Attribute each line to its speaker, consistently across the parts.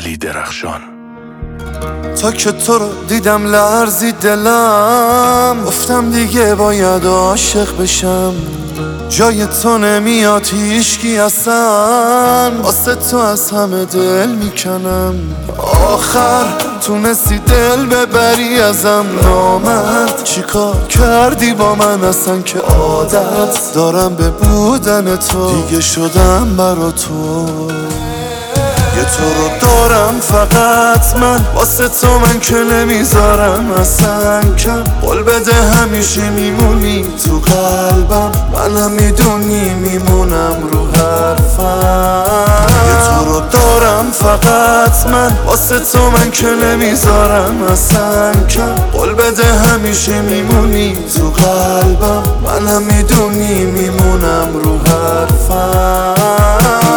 Speaker 1: علی درخشان.
Speaker 2: تا که تو رو دیدم لرزید دلم، گفتم دیگه باید عاشق بشم. جای تو نمیاد هیچکی اصلا، واسه تو از همه دل میکنم. آخر تونستی دل ببری ازم، نامرد چیکار کردی با من اصلا که عادت دارم به بودن تو، دیگه شدم برا تو. یه تو رو دارم فقط من، واسه تو من که نمیذارم اصلا کم. قول بده همیشه میمونی تو قلبم، منم میدونی میمونم رو حرفم. یه تو رو دارم فقط من، واسه تو من که نمیذارم اصلا کم. قول بده همیشه میمونی تو قلبم، منم میدونی میمونم رو حرفم.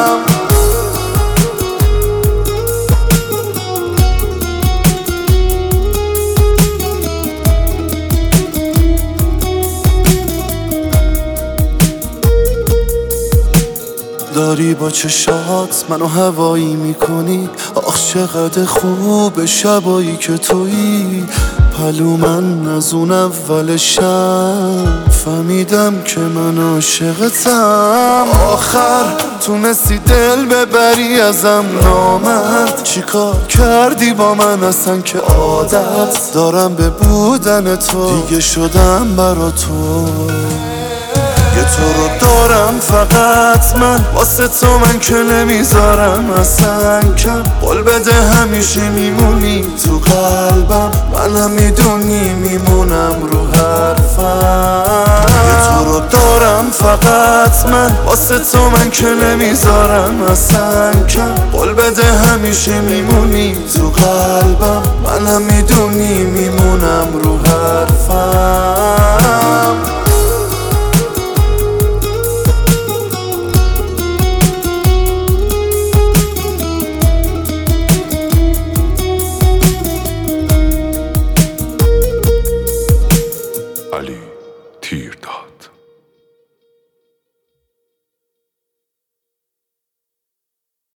Speaker 2: داری با چشات منو هوایی میکنی، آخ چقدر خوب شبایی که تویی. پلو من از اون اولشم فهمیدم که من عاشقتم. آخر تونستی دل ببری ازم، نامرد چیکار کردی با من اصلا که عادت دارم به بودن تو، دیگه شدم برا تو. یه تو رو دارم فقط من، واسه تو من که نمیذارم اصلا کم. قول بده همیشه میمونی تو قلبم، منم میدونی میمونم رو حرفم. یه تو رو دارم فقط من، واسه تو من که نمیذارم اصلا کم. قول بده همیشه میمونی تو قلبم، منم میدونی میمونم رو حرفم.